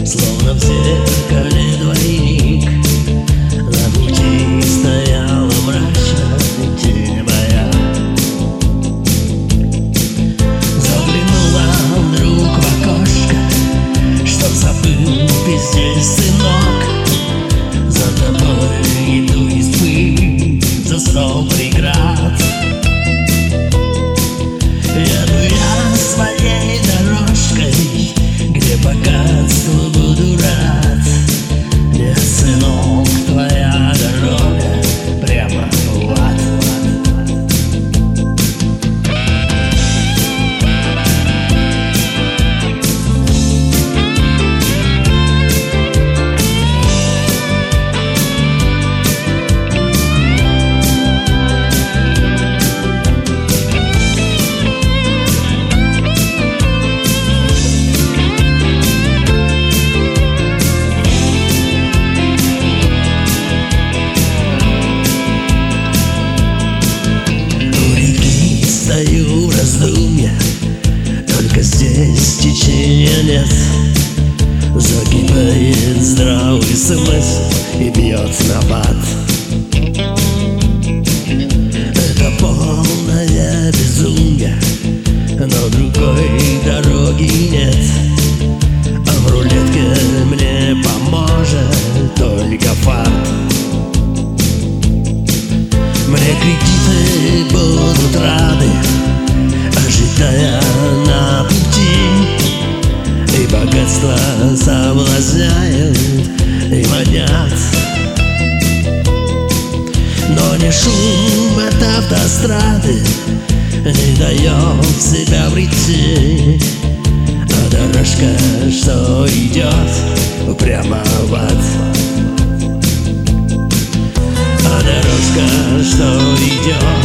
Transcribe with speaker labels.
Speaker 1: Словно в зеркале двойник, на пути стояла мрачная тень моя. Заглянула вдруг в окошко, что забыл ты здесь, сынок. За тобой иду из пыли, за стол преград. Еду я своей дорожкой, где богатству буду рад. Нет, сынок, твоя дорога прямо в ад. Стою в раздумье, только здесь течения нет. Загибает здравый смысл и бьет набат. Это полное безумие, но другой дороги нет. А в рулетке мне поможет только фарт. Мне кредиты будут рады, ожидая на пути, и богатство соблазняют и манят. Но не шум от автострады не дает себя прийти, а дорожка, что идет прямо в ад. А дорожка, что идет